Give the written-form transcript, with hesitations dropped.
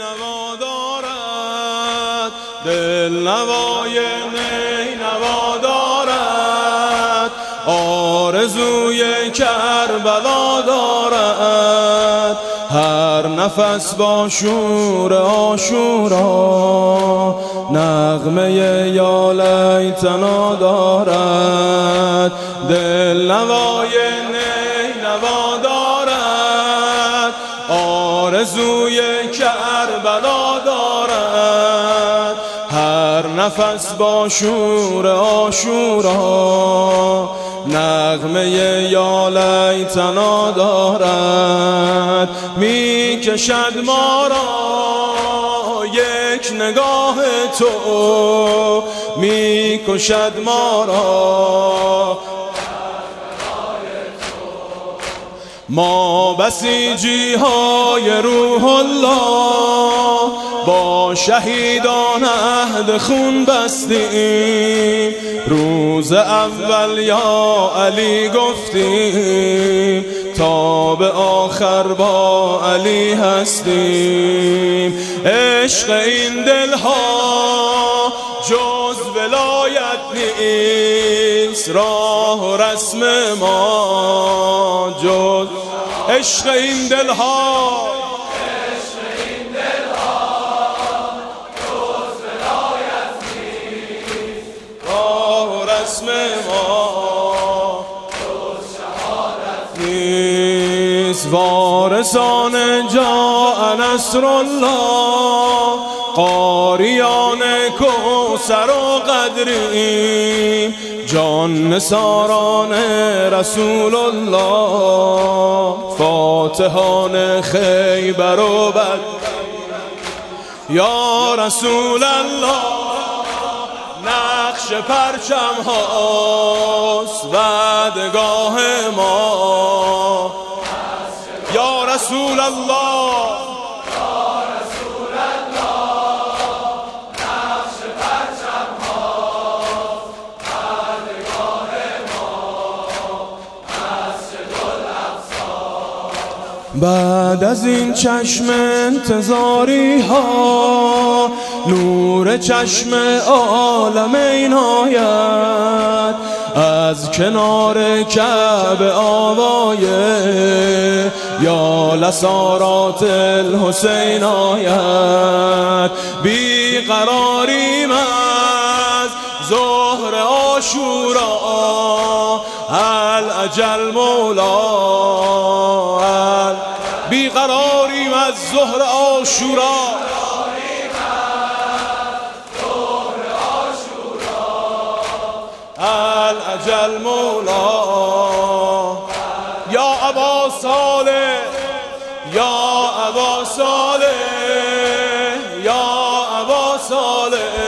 نوا دارد، دل نوای نی نوا دارد، آرزوی کربلا دارد، هر نفس با شور عاشورا نغمه یا لیتنا دارد، دل نوای نی نوا دارد، آرزوی کربلا دارد، هر نفس با شور عاشورا نغمه یا لیتنا دارد. می کشد ما را یک نگاه تو، می کشد ما را ما بسیجی های روح الله، با شهیدان عهد خون بستیم، روز اول یا علی گفتیم، تا به آخر با علی هستیم. عشق این دلها جز ولایت نیست، راه و رسم ما جز عشق این دلها جز ولایت نیست، راه و رسم ما جز شهادت نیست. وارثان جاء نصر الله، قاریان کوثر و قدریم، جان نثاران رسول الله، فاتحان خیبر و بدر. یا رسول الله نقش پرچم هاست وعدگاه ما، یا رسول الله بعد از این چشم انتظاری ها، نور چشم عالم عنایت، از کنار کعبه آوایه یا لسارات الحسین آید. بی قراریم از ظهر عاشورا، الاجل مولا، بی قراریم از ظهر عاشورا، الاجل مولا. یا ابا صالح یا ابا صالح یا ابا صالح